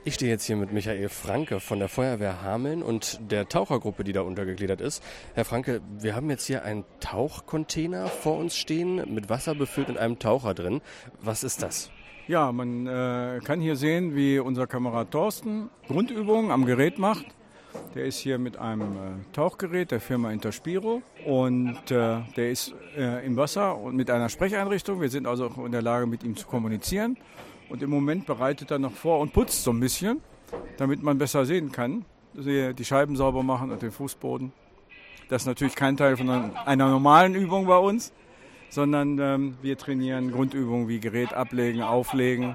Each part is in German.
Ich stehe jetzt hier mit Michael Franke von der Feuerwehr Hameln und der Tauchergruppe, die da untergegliedert ist. Herr Franke, wir haben jetzt hier einen Tauchcontainer vor uns stehen, mit Wasser befüllt und einem Taucher drin. Was ist das? Ja, man kann hier sehen, wie unser Kamerad Thorsten Grundübungen am Gerät macht. Der ist hier mit einem Tauchgerät der Firma Interspiro und der ist im Wasser und mit einer Sprecheinrichtung. Wir sind also auch in der Lage, mit ihm zu kommunizieren. Und im Moment bereitet er noch vor und putzt so ein bisschen, damit man besser sehen kann. Die Scheiben sauber machen und den Fußboden. Das ist natürlich kein Teil von einer normalen Übung bei uns, sondern wir trainieren Grundübungen wie Gerät ablegen, auflegen,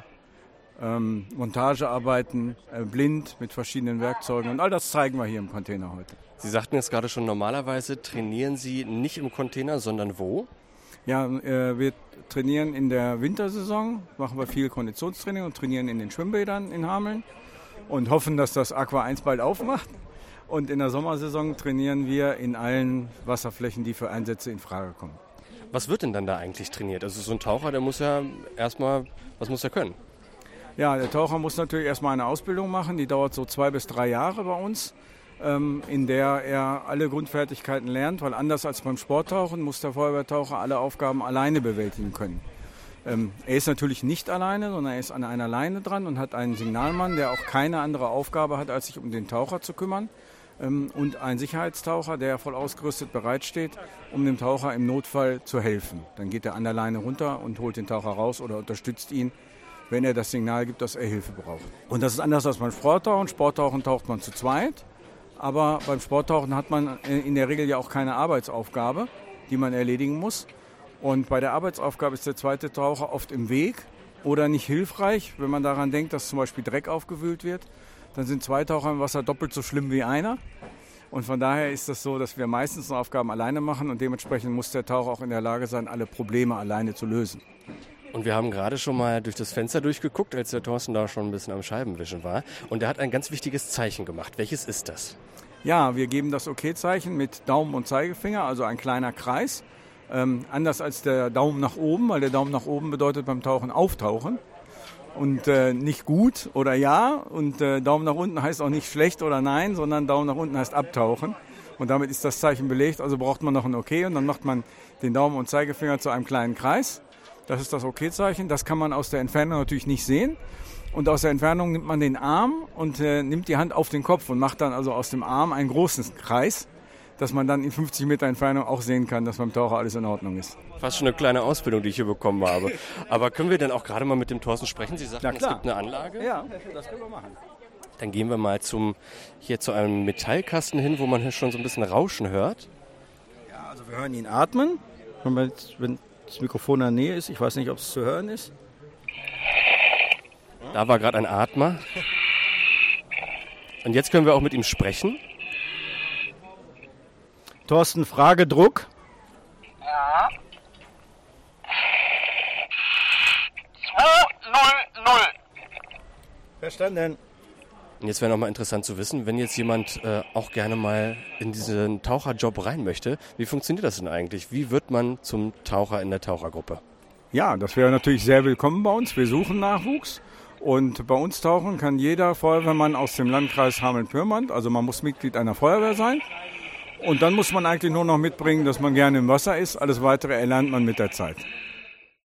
Montagearbeiten, blind mit verschiedenen Werkzeugen. Und all das zeigen wir hier im Container heute. Sie sagten jetzt gerade schon, normalerweise trainieren Sie nicht im Container, sondern wo? Ja, wir trainieren in der Wintersaison, machen wir viel Konditionstraining und trainieren in den Schwimmbädern in Hameln und hoffen, dass das Aqua 1 bald aufmacht. Und in der Sommersaison trainieren wir in allen Wasserflächen, die für Einsätze in Frage kommen. Was wird denn dann da eigentlich trainiert? Also so ein Taucher, der muss ja erstmal, was muss er können? Ja, der Taucher muss natürlich erstmal eine Ausbildung machen, die dauert so 2 bis 3 Jahre bei uns, in der er alle Grundfertigkeiten lernt, weil anders als beim Sporttauchen muss der Feuerwehrtaucher alle Aufgaben alleine bewältigen können. Er ist natürlich nicht alleine, sondern er ist an einer Leine dran und hat einen Signalmann, der auch keine andere Aufgabe hat, als sich um den Taucher zu kümmern. Und einen Sicherheitstaucher, der voll ausgerüstet bereitsteht, um dem Taucher im Notfall zu helfen. Dann geht er an der Leine runter und holt den Taucher raus oder unterstützt ihn, wenn er das Signal gibt, dass er Hilfe braucht. Und das ist anders als beim Sporttauchen. Sporttauchen taucht man zu zweit. Aber beim Sporttauchen hat man in der Regel ja auch keine Arbeitsaufgabe, die man erledigen muss. Und bei der Arbeitsaufgabe ist der zweite Taucher oft im Weg oder nicht hilfreich. Wenn man daran denkt, dass zum Beispiel Dreck aufgewühlt wird, dann sind 2 Taucher im Wasser doppelt so schlimm wie einer. Und von daher ist das so, dass wir meistens Aufgaben alleine machen und dementsprechend muss der Taucher auch in der Lage sein, alle Probleme alleine zu lösen. Und wir haben gerade schon mal durch das Fenster durchgeguckt, als der Thorsten da schon ein bisschen am Scheibenwischen war. Und er hat ein ganz wichtiges Zeichen gemacht. Welches ist das? Ja, wir geben das Okay-Zeichen mit Daumen und Zeigefinger, also ein kleiner Kreis. Anders als der Daumen nach oben, weil der Daumen nach oben bedeutet beim Tauchen auftauchen. Und nicht gut oder ja. Und Daumen nach unten heißt auch nicht schlecht oder nein, sondern Daumen nach unten heißt abtauchen. Und damit ist das Zeichen belegt. Also braucht man noch ein Okay und dann macht man den Daumen und Zeigefinger zu einem kleinen Kreis. Das ist das Okay-Zeichen. Das kann man aus der Entfernung natürlich nicht sehen. Und aus der Entfernung nimmt man den Arm und nimmt die Hand auf den Kopf und macht dann also aus dem Arm einen großen Kreis, dass man dann in 50 Meter Entfernung auch sehen kann, dass beim Taucher alles in Ordnung ist. Fast schon eine kleine Ausbildung, die ich hier bekommen habe. Aber können wir denn auch gerade mal mit dem Thorsten sprechen? Sie sagten, es gibt eine Anlage. Ja, das können wir machen. Dann gehen wir mal hier zu einem Metallkasten hin, wo man hier schon so ein bisschen Rauschen hört. Ja, also wir hören ihn atmen, wenn das Mikrofon in der Nähe ist. Ich weiß nicht, ob es zu hören ist. Da war gerade ein Atmer. Und jetzt können wir auch mit ihm sprechen. Thorsten, Fragedruck. Ja. 200. Verstanden. Und jetzt wäre noch mal interessant zu wissen, wenn jetzt jemand auch gerne mal in diesen Taucherjob rein möchte, wie funktioniert das denn eigentlich? Wie wird man zum Taucher in der Tauchergruppe? Ja, das wäre natürlich sehr willkommen bei uns. Wir suchen Nachwuchs. Und bei uns tauchen kann jeder Feuerwehrmann aus dem Landkreis Hameln-Pyrmont. Also man muss Mitglied einer Feuerwehr sein. Und dann muss man eigentlich nur noch mitbringen, dass man gerne im Wasser ist. Alles Weitere erlernt man mit der Zeit.